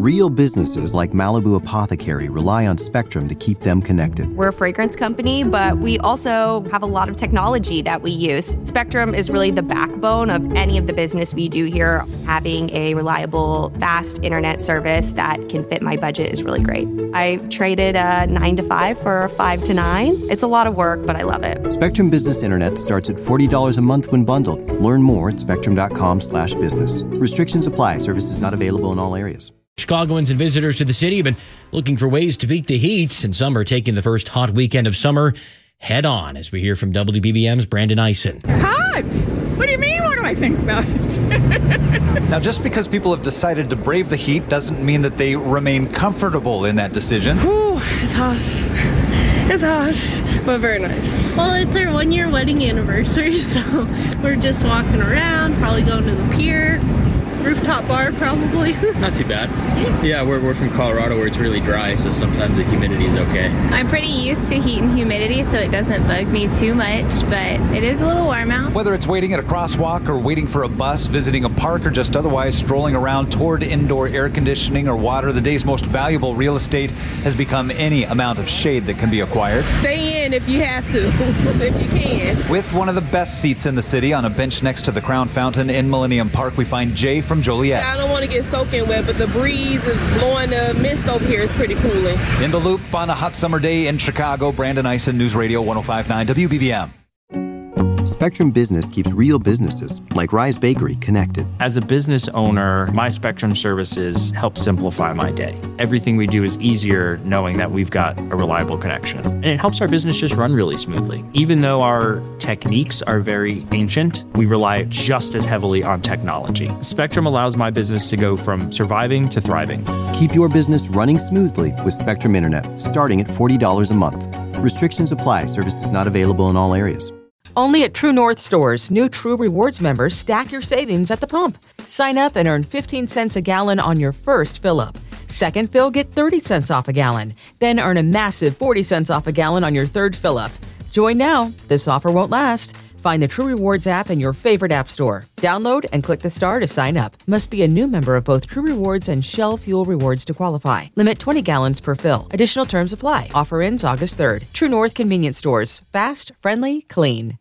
Real businesses like Malibu Apothecary rely on Spectrum to keep them connected. We're a fragrance company, but we also have a lot of technology that we use. Spectrum is really the backbone of any of the business we do here. Having a reliable, fast internet service that can fit my budget is really great. I traded a 9 to 5 for a 5 to 9. It's a lot of work, but I love it. Spectrum Business Internet starts at $40 a month when bundled. Learn more at spectrum.com/business. Restrictions apply. Services not available in all areas. Chicagoans and visitors to the city have been looking for ways to beat the heat, and some are taking the first hot weekend of summer head on, as we hear from WBBM's Brandon Eisen. It's hot. What do you mean? What do I think about it? Now, just because people have decided to brave the heat doesn't mean that they remain comfortable in that decision. Ooh, it's hot. It's hot, but very nice. Well, it's our 1-year wedding anniversary, so we're just walking around, probably going to the pier. Rooftop bar, probably. Not too bad. Yeah, we're from Colorado where it's really dry, so sometimes the humidity is okay. I'm pretty used to heat and humidity, so it doesn't bug me too much, but it is a little warm out. Whether it's waiting at a crosswalk or waiting for a bus, visiting a park, or just otherwise strolling around toward indoor air conditioning or water, the day's most valuable real estate has become any amount of shade that can be acquired. Stay in if you have to, if you can. With one of the best seats in the city on a bench next to the Crown Fountain in Millennium Park, we find Jay from Joliet. I don't want to get soaking wet, but the breeze is blowing the mist over here is pretty cooling. In the Loop on a hot summer day in Chicago, Brandon Eisen, News Radio 105.9 WBBM. Spectrum Business keeps real businesses, like Rise Bakery, connected. As a business owner, my Spectrum services help simplify my day. Everything we do is easier knowing that we've got a reliable connection. And it helps our business just run really smoothly. Even though our techniques are very ancient, we rely just as heavily on technology. Spectrum allows my business to go from surviving to thriving. Keep your business running smoothly with Spectrum Internet, starting at $40 a month. Restrictions apply. Services not available in all areas. Only at True North stores, new True Rewards members stack your savings at the pump. Sign up and earn 15 cents a gallon on your first fill-up. Second fill, get 30 cents off a gallon. Then earn a massive 40 cents off a gallon on your third fill-up. Join now. This offer won't last. Find the True Rewards app in your favorite app store. Download and click the star to sign up. Must be a new member of both True Rewards and Shell Fuel Rewards to qualify. Limit 20 gallons per fill. Additional terms apply. Offer ends August 3rd. True North Convenience Stores. Fast, friendly, clean.